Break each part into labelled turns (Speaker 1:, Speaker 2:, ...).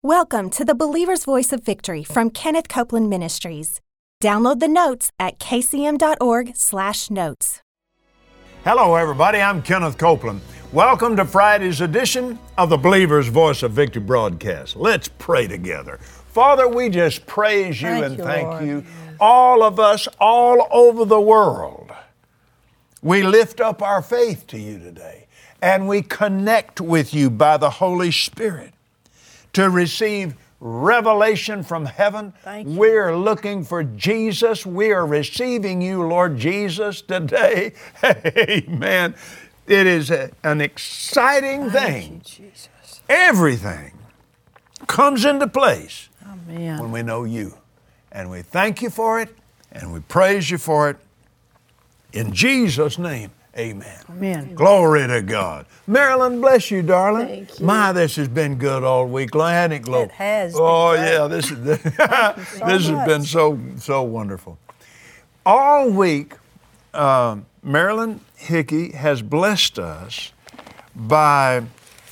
Speaker 1: Welcome to the Believer's Voice of Victory from Kenneth Copeland Ministries. Download the notes at kcm.org/notes.
Speaker 2: Hello, everybody. I'm Kenneth Copeland. Welcome to Friday's edition of the Believer's Voice of Victory broadcast. Let's pray together. Father, we just praise you and thank you. All of us, all over the world, we lift up our faith to you today, and we connect with you by the Holy Spirit to receive revelation from heaven. We're looking for Jesus. We are receiving you, Lord Jesus, today. Amen. It is an exciting thing. Everything comes into place when we know you. And we thank you for it, and we praise you for it. In Jesus' name, amen.
Speaker 3: Amen.
Speaker 2: Glory to God. Marilyn, bless you, darling.
Speaker 3: Thank you.
Speaker 2: My, this has been good all week long, hasn't it, Glo?
Speaker 3: It has.
Speaker 2: Oh, yeah, this has been so wonderful. All week, Marilyn Hickey has blessed us by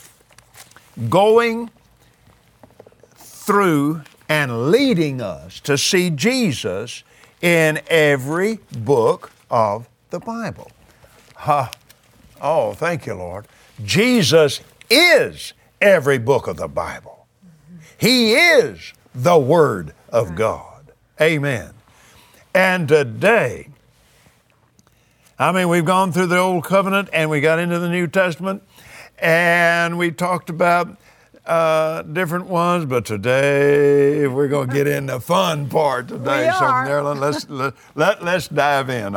Speaker 2: going through and leading us to see Jesus in every book of the Bible. Oh, thank you, Lord. Jesus is every book of the Bible. He is the Word of God. Amen. And today, we've gone through the Old Covenant and we got into the New Testament and we talked about different ones, but today we're going to get in the fun part today. So, Marilyn, let's dive in.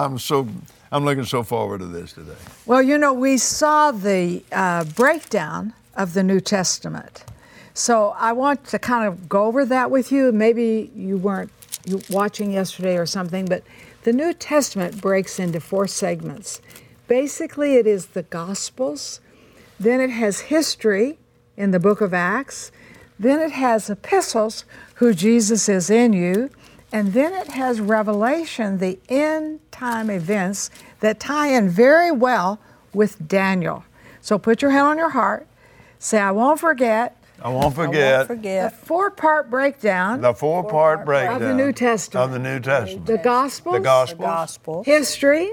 Speaker 2: I'm looking so forward to this today.
Speaker 3: Well, you know, we saw the breakdown of the New Testament. So I want to kind of go over that with you. Maybe you weren't watching yesterday or something, but the New Testament breaks into 4 segments. Basically, it is the Gospels. Then it has history in the book of Acts. Then it has epistles, who Jesus is in you. And then it has Revelation, the end time events that tie in very well with Daniel. So put your hand on your heart. Say, I won't forget.
Speaker 2: I won't forget.
Speaker 3: The 4-part breakdown.
Speaker 2: The 4-part breakdown.
Speaker 3: Of the New Testament.
Speaker 2: Of the New Testament.
Speaker 3: The Gospels.
Speaker 2: The Gospels.
Speaker 3: History.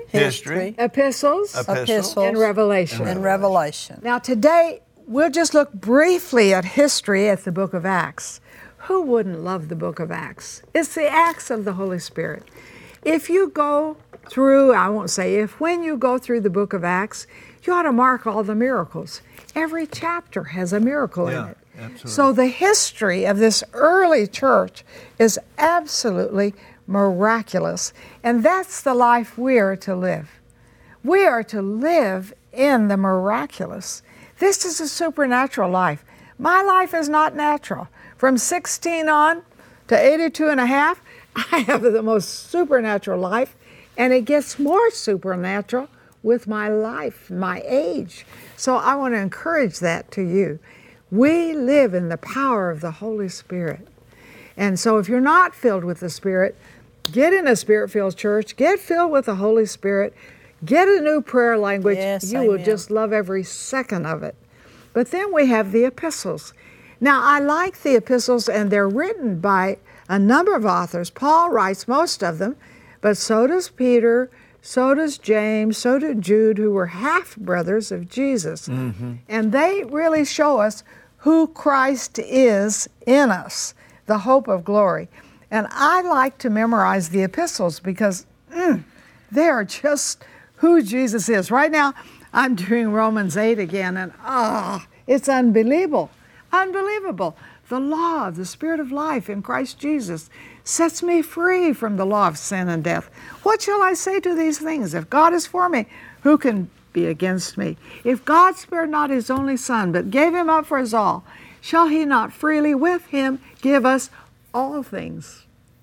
Speaker 2: Epistles.
Speaker 3: And Revelation. Now today, we'll just look briefly at history at the book of Acts. Who wouldn't love the book of Acts? It's the acts of the Holy Spirit. If you go through, when you go through the book of Acts, you ought to mark all the miracles. Every chapter has a miracle in it.
Speaker 2: Absolutely.
Speaker 3: So the history of this early church is absolutely miraculous. And that's the life we are to live. We are to live in the miraculous. This is a supernatural life. My life is not natural. From 16 on to 82 and a half, I have the most supernatural life, and it gets more supernatural with my life, my age. So I want to encourage that to you. We live in the power of the Holy Spirit. And so if you're not filled with the Spirit, get in a Spirit-filled church, get filled with the Holy Spirit, get a new prayer language. You will just love every second of it. But then we have the epistles. Now, I like the epistles, and they're written by a number of authors. Paul writes most of them, but so does Peter, so does James, so did Jude, who were half-brothers of Jesus. Mm-hmm. And they really show us who Christ is in us, the hope of glory. And I like to memorize the epistles because they are just who Jesus is. Right now, I'm doing Romans 8 again, and it's unbelievable. Unbelievable. The law of the Spirit of life in Christ Jesus sets me free from the law of sin and death. What shall I say to these things? If God is for me, who can be against me? If God spared not his only Son, but gave him up for us all, shall he not freely with him give us all things?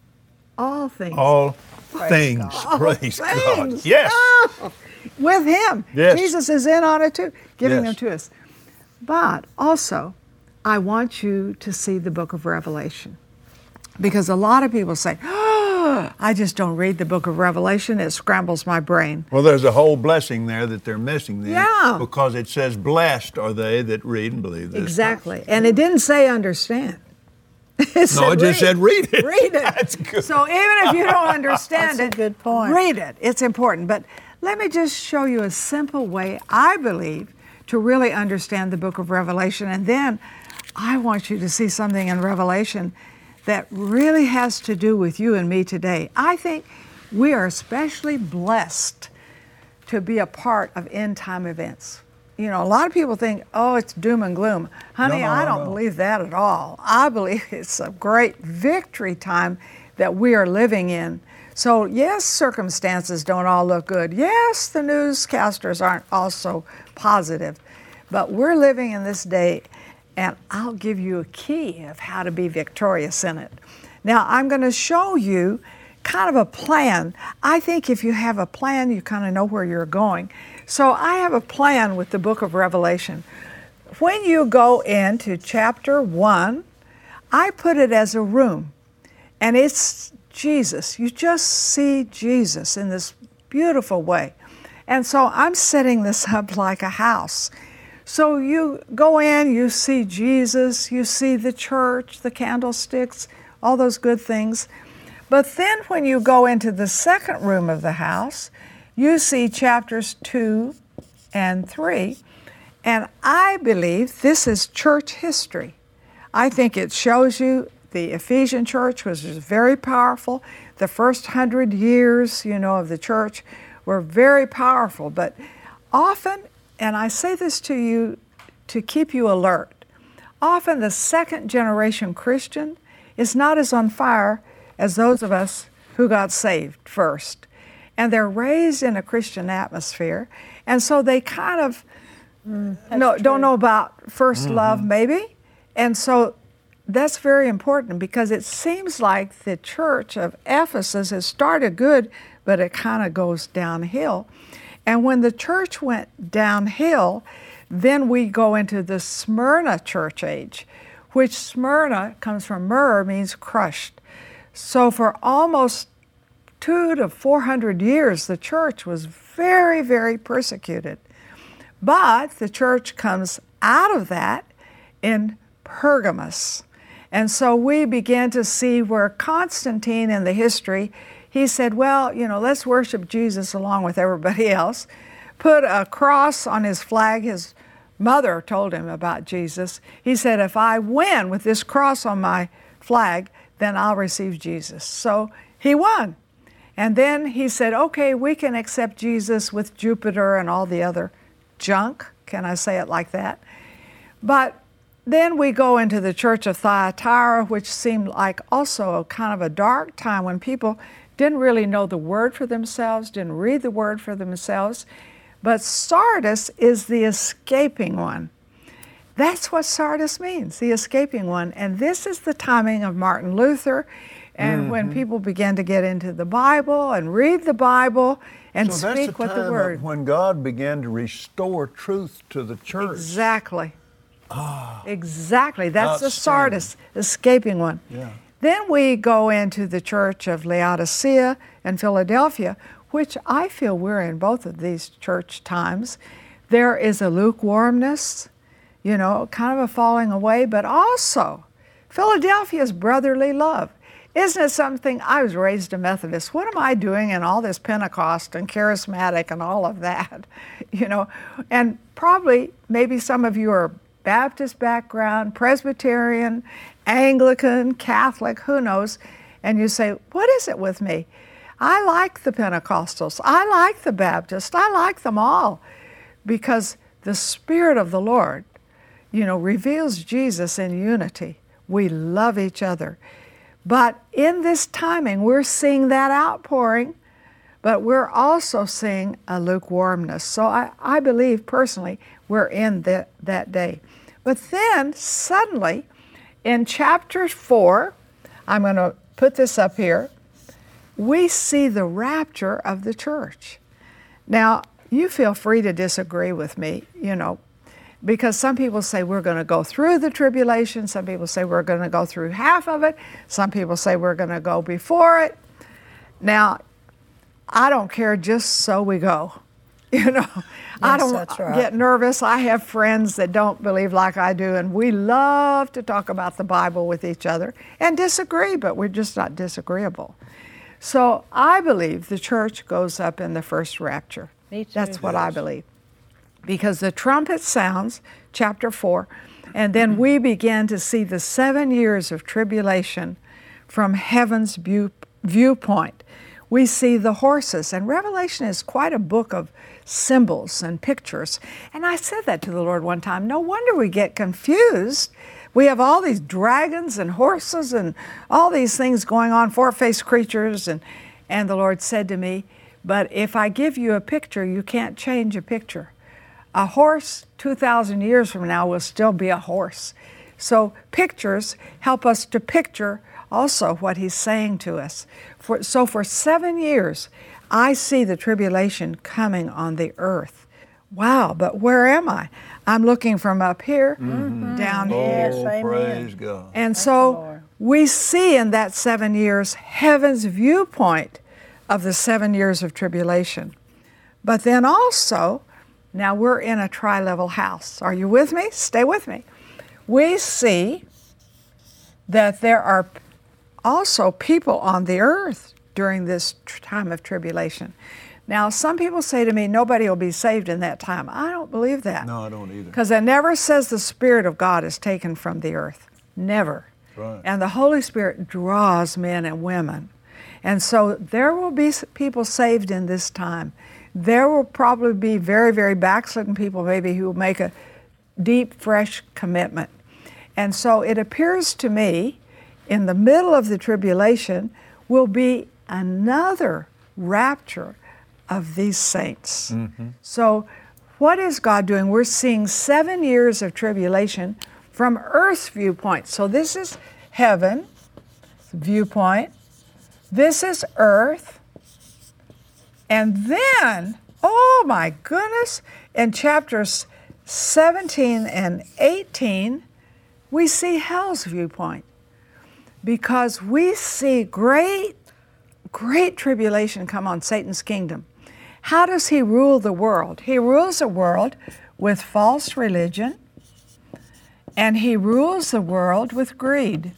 Speaker 3: All things.
Speaker 2: All things. Praise God. Yes.
Speaker 3: With him.
Speaker 2: Yes.
Speaker 3: Jesus is in on it too, giving them to us. But also, I want you to see the book of Revelation. Because a lot of people say, I just don't read the book of Revelation. It scrambles my brain.
Speaker 2: Well, there's a whole blessing there that they're missing there.
Speaker 3: Yeah.
Speaker 2: Because it says, blessed are they that read and believe this.
Speaker 3: Exactly. And it didn't say understand. It
Speaker 2: just said read it.
Speaker 3: Read it.
Speaker 2: That's good.
Speaker 3: So even if you don't understand
Speaker 4: That's a good point.
Speaker 3: read it. It's important. But let me just show you a simple way, I believe, to really understand the book of Revelation. And then I want you to see something in Revelation that really has to do with you and me today. I think we are especially blessed to be a part of end time events. You know, a lot of people think, oh, it's doom and gloom. Honey,
Speaker 2: No,
Speaker 3: I don't believe that at all. I believe it's a great victory time that we are living in. So yes, circumstances don't all look good. Yes, the newscasters aren't also positive. But we're living in this day, and I'll give you a key of how to be victorious in it. Now, I'm going to show you kind of a plan. I think if you have a plan, you kind of know where you're going. So I have a plan with the book of Revelation. When you go into chapter 1, I put it as a room, and it's Jesus. You just see Jesus in this beautiful way. And so I'm setting this up like a house. So you go in, you see Jesus, you see the church, the candlesticks, all those good things. But then when you go into the second room of the house, you see chapters 2 and 3. And I believe this is church history. I think it shows you the Ephesian church was very powerful. The first 100 years, of the church were very powerful. But often, and I say this to you to keep you alert, often the second generation Christian is not as on fire as those of us who got saved first. And they're raised in a Christian atmosphere, and so they kind of don't know about first love maybe. And so that's very important, because it seems like the church of Ephesus has started good, but it kind of goes downhill. And when the church went downhill, then we go into the Smyrna church age, which Smyrna comes from myrrh, means crushed. So for almost 200 to 400 years, the church was very, very persecuted. But the church comes out of that in Pergamos. And so we began to see where Constantine in the history, he said, well, let's worship Jesus along with everybody else. Put a cross on his flag. His mother told him about Jesus. He said, if I win with this cross on my flag, then I'll receive Jesus. So he won. And then he said, okay, we can accept Jesus with Jupiter and all the other junk. Can I say it like that? But then we go into the church of Thyatira, which seemed like also kind of a dark time when people didn't really know the word for themselves, didn't read the word for themselves. But Sardis is the escaping one. That's what Sardis means, the escaping one. And this is the timing of Martin Luther, and when people began to get into the Bible and read the Bible and speak with the word.
Speaker 2: When God began to restore truth to the church.
Speaker 3: Exactly. Exactly. That's the Sardis, escaping one.
Speaker 2: Yeah.
Speaker 3: Then we go into the church of Laodicea and Philadelphia, which I feel we're in both of these church times. There is a lukewarmness, kind of a falling away, but also Philadelphia's brotherly love. Isn't it something? I was raised a Methodist. What am I doing in all this Pentecost and charismatic and all of that? And probably maybe some of you are Baptist background, Presbyterian, Anglican, Catholic, who knows? And you say, what is it with me? I like the Pentecostals. I like the Baptists. I like them all, because the Spirit of the Lord, reveals Jesus in unity. We love each other. But in this timing, we're seeing that outpouring, but we're also seeing a lukewarmness. So I believe personally we're in that day. But then suddenly in chapter 4, I'm going to put this up here, we see the rapture of the church. Now, you feel free to disagree with me, because some people say we're going to go through the tribulation. Some people say we're going to go through half of it. Some people say we're going to go before it. Now, I don't care, just so we go. You know, I don't get nervous. I have friends that don't believe like I do, and we love to talk about the Bible with each other and disagree, but we're just not disagreeable. So I believe the church goes up in the first rapture.
Speaker 4: Me too.
Speaker 3: That's what I believe. Because the trumpet sounds, chapter 4, and then we begin to see the 7 years of tribulation from heaven's viewpoint. We see the horses, and Revelation is quite a book of symbols and pictures. And I said that to the Lord one time, no wonder we get confused. We have all these dragons and horses and all these things going on, four-faced creatures, and the Lord said to me, but if I give you a picture, you can't change a picture. A horse 2,000 years from now will still be a horse. So pictures help us to picture also what he's saying to us. So for 7 years, I see the tribulation coming on the earth. Wow, but where am I? I'm looking from up here, down here.
Speaker 2: Oh, praise God.
Speaker 3: And so we see in that 7 years heaven's viewpoint of the 7 years of tribulation. But then also, now we're in a tri-level house. Are you with me? Stay with me. We see that there are also people on the earth during this time of tribulation. Now, some people say to me, nobody will be saved in that time. I don't believe that.
Speaker 2: No, I don't either.
Speaker 3: Because it never says the Spirit of God is taken from the earth. Never.
Speaker 2: Right.
Speaker 3: And the Holy Spirit draws men and women. And so there will be people saved in this time. There will probably be very, very backslidden people maybe who will make a deep, fresh commitment. And so it appears to me in the middle of the tribulation will be another rapture of these saints. So what is God doing? We're seeing 7 years of tribulation from earth's viewpoint. So this is heaven viewpoint. This is earth. And then, oh my goodness, in chapters 17 and 18, we see hell's viewpoint. Because we see great tribulation come on Satan's kingdom. How does he rule the world? He rules the world with false religion, and he rules the world with greed.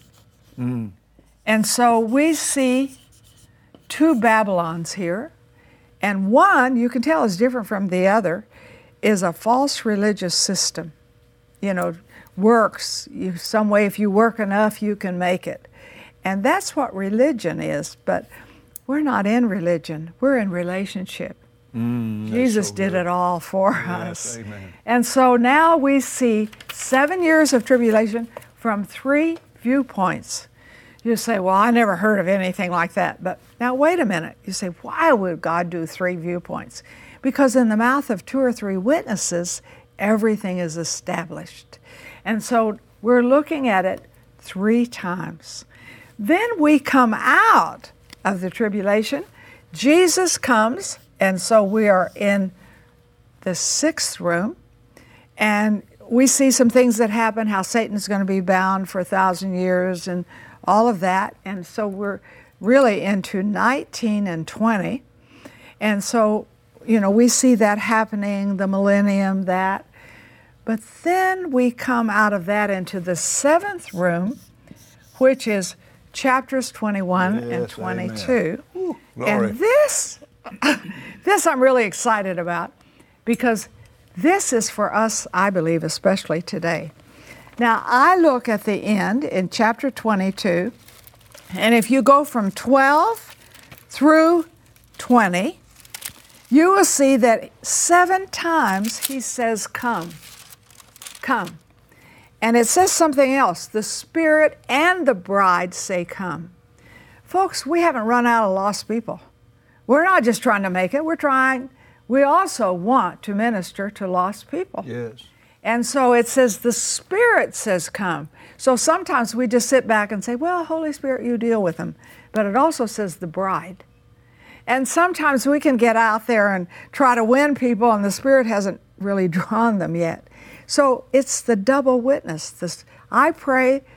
Speaker 3: And so we see two Babylons here, and one, you can tell is different from the other, is a false religious system. You know, works, some way if you work enough, you can make it. And that's what religion is, but we're not in religion, we're in relationship. Jesus did it all for us.
Speaker 2: Amen.
Speaker 3: And so now we see 7 years of tribulation from 3 viewpoints. You say, well, I never heard of anything like that. But now wait a minute. You say, why would God do 3 viewpoints? Because in the mouth of 2 or 3 witnesses, everything is established. And so we're looking at it 3 times. Then we come out of the tribulation. Jesus comes, and so we are in the 6th room, and we see some things that happen, how Satan's going to be bound for 1,000 years and all of that. And so we're really into 19 and 20. And so, you know, we see that happening, the millennium, that. But then we come out of that into the 7th room, which is chapters 21 and 22.
Speaker 2: Ooh,
Speaker 3: and this I'm really excited about, because this is for us, I believe, especially today. Now, I look at the end in chapter 22, and if you go from 12 through 20, you will see that 7 times he says, come, come. And it says something else. The Spirit and the bride say, come. Folks, we haven't run out of lost people. We're not just trying to make it. We also want to minister to lost people.
Speaker 2: Yes.
Speaker 3: And so it says the Spirit says come. So sometimes we just sit back and say, well, Holy Spirit, you deal with them. But it also says the bride. And sometimes we can get out there and try to win people, and the Spirit hasn't really drawn them yet. So it's the double witness. I pray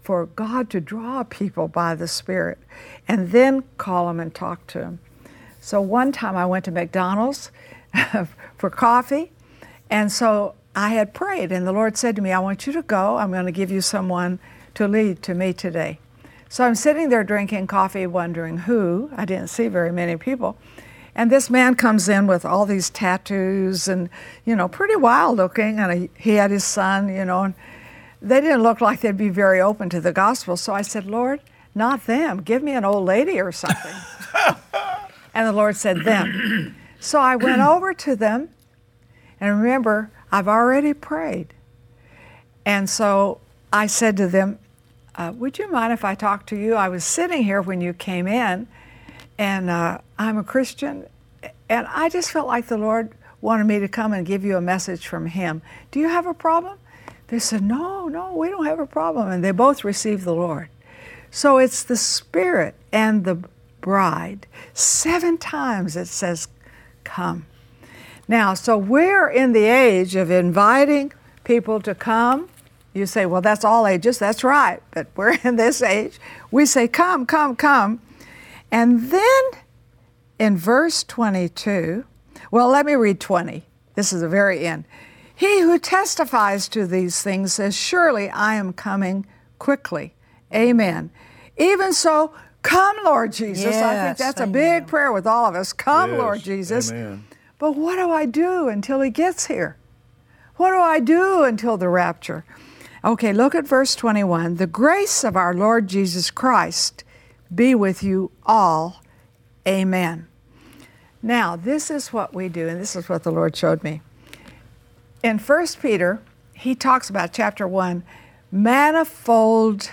Speaker 3: for God to draw people by the Spirit and then call them and talk to them. So one time I went to McDonald's for coffee, and so I had prayed, and the Lord said to me, I want you to go. I'm going to give you someone to lead to me today. So I'm sitting there drinking coffee, wondering who. I didn't see very many people. And this man comes in with all these tattoos and, pretty wild looking, and he had his son, and they didn't look like they'd be very open to the gospel. So I said, Lord, not them. Give me an old lady or something. And the Lord said, them. So I went over to them, and remember, I've already prayed. And so I said to them, would you mind if I talk to you? I was sitting here when you came in, and I'm a Christian, and I just felt like the Lord wanted me to come and give you a message from Him. Do you have a problem? They said, no, we don't have a problem. And they both received the Lord. So it's the Spirit and the bride. 7 times it says, come. Now, so we're in the age of inviting people to come. You say, well, that's all ages. That's right. But we're in this age. We say, come, come, come. And then in verse 22, well, let me read 20. This is the very end. He who testifies to these things says, surely I am coming quickly. Amen. Even so, come, Lord Jesus. Yes, I think that's a big prayer with all of us. Come, yes, Lord Jesus.
Speaker 2: Amen.
Speaker 3: But what do I do until He gets here? What do I do until the rapture? Okay, look at verse 21. The grace of our Lord Jesus Christ be with you all. Amen. Now, this is what we do, and this is what the Lord showed me. In 1 Peter, he talks about chapter 1, manifold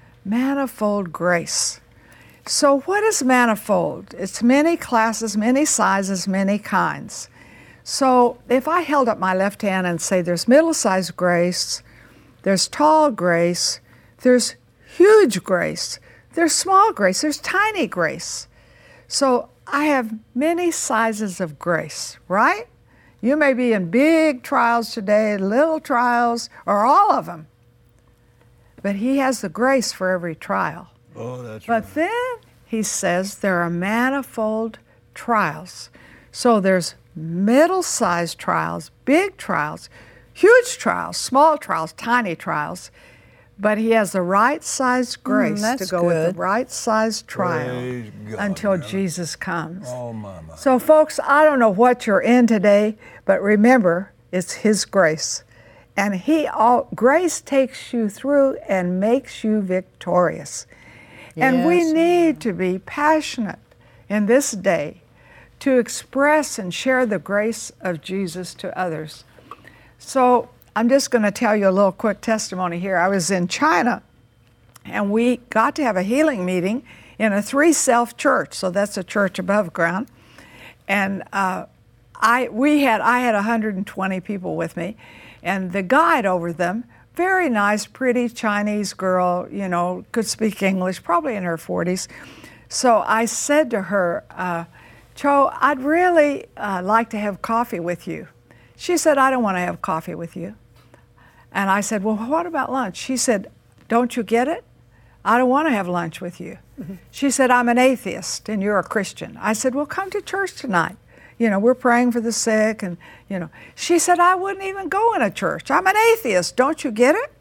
Speaker 3: grace. So what is manifold? It's many classes, many sizes, many kinds. So if I held up my left hand and say there's middle-sized grace, there's tall grace, there's huge grace, there's small grace, there's tiny grace. So I have many sizes of grace, right? You may be in big trials today, little trials, or all of them. But He has the grace for every trial.
Speaker 2: Oh, that's
Speaker 3: right. But then He says there are manifold trials. So there's middle-sized trials, big trials, huge trials, small trials, tiny trials. But He has the right-sized grace to go with the right-sized trial until Jesus comes.
Speaker 2: Oh, Mama.
Speaker 3: So, folks, I don't know what you're in today, but remember, it's His grace. And grace takes you through and makes you victorious. Yes. And we need to be passionate in this day to express and share the grace of Jesus to others. So I'm just going to tell you a little quick testimony here. I was in China, and we got to have a healing meeting in a 3-self church. So that's a church above ground. And I had 120 people with me, and the guide over them, very nice, pretty Chinese girl, could speak English, probably in her 40s. So I said to her, Cho, I'd really like to have coffee with you. She said, I don't want to have coffee with you. And I said, well, what about lunch? She said, don't you get it? I don't want to have lunch with you. Mm-hmm. She said, I'm an atheist and you're a Christian. I said, well, come to church tonight. We're praying for the sick and, She said, I wouldn't even go in a church. I'm an atheist. Don't you get it?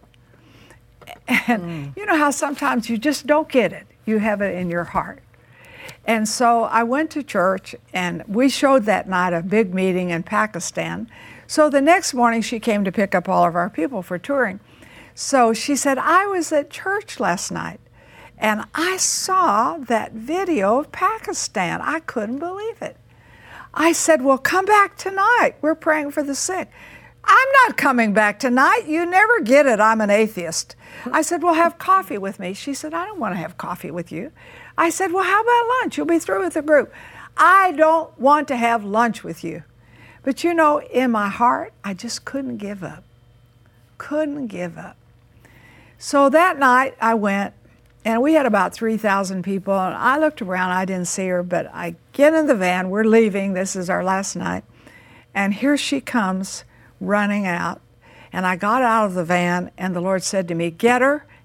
Speaker 3: And you know how sometimes you just don't get it. You have it in your heart. And so I went to church, and we showed that night a big meeting in Pakistan. So the next morning she came to pick up all of our people for touring. So she said, I was at church last night, and I saw that video of Pakistan. I couldn't believe it. I said, well, come back tonight. We're praying for the sick. I'm not coming back tonight. You never get it. I'm an atheist. I said, well, have coffee with me. She said, I don't want to have coffee with you. I said, well, how about lunch? You'll be through with the group. I don't want to have lunch with you. But in my heart, I just couldn't give up. Couldn't give up. So that night I went, and we had about 3,000 people, and I looked around, I didn't see her, but I get in the van, we're leaving, this is our last night, and here she comes running out. And I got out of the van, and the Lord said to me, get her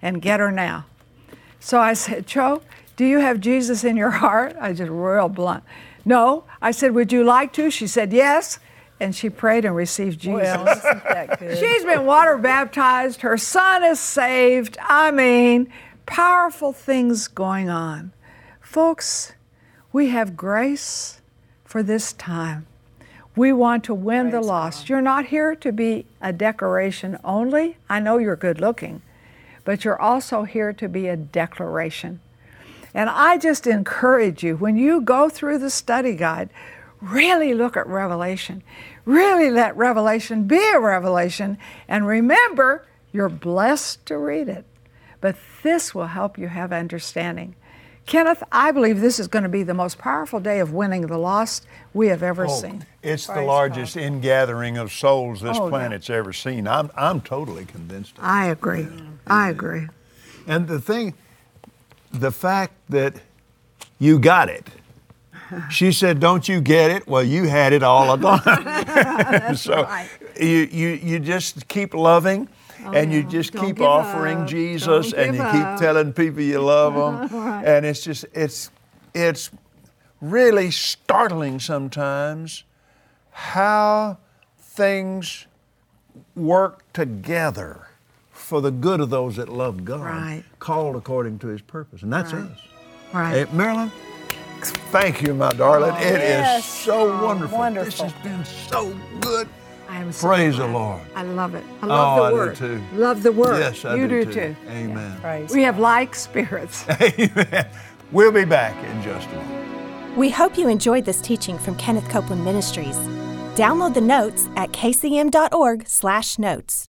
Speaker 3: and get her now. So I said, Cho, do you have Jesus in your heart? I just real blunt. No. I said, would you like to? She said, yes. And she prayed and received Jesus.
Speaker 4: Well, isn't that good?
Speaker 3: She's been water baptized. Her son is saved. I mean, powerful things going on. Folks, we have grace for this time. We want to win the lost. You're not here to be a decoration only. I know you're good looking, but you're also here to be a declaration. And I just encourage you, when you go through the study guide, really look at Revelation. Really let Revelation be a revelation. And remember, you're blessed to read it. But this will help you have understanding. Kenneth, I believe this is going to be the most powerful day of winning the lost we have ever seen.
Speaker 2: It's the largest ingathering of souls this planet's ever seen. I'm totally convinced of it.
Speaker 3: I agree. I agree.
Speaker 2: And the fact that you got it. She said, don't you get it? Well, you had it all the time.
Speaker 3: That's
Speaker 2: so
Speaker 3: right.
Speaker 2: you just keep loving. And you just keep offering Jesus, and you keep telling people you love them.
Speaker 3: Right.
Speaker 2: And it's just, it's really startling sometimes how things work together for the good of those that love God, called according to His purpose. And that's us.
Speaker 3: Right.
Speaker 2: Hey, Marilyn, thank you, my darling. It is so wonderful.
Speaker 4: Wonderful.
Speaker 2: This has been so good.
Speaker 3: I am so
Speaker 2: Praise
Speaker 3: glad.
Speaker 2: the Lord.
Speaker 3: I love it. I love the Word.
Speaker 2: I do too.
Speaker 3: Love the Word.
Speaker 2: Yes, I
Speaker 3: you
Speaker 2: do
Speaker 3: too.
Speaker 2: Amen.
Speaker 4: Praise
Speaker 3: We have like spirits.
Speaker 2: Amen. We'll be back in just a moment.
Speaker 1: We hope you enjoyed this teaching from Kenneth Copeland Ministries. Download the notes at kcm.org/notes.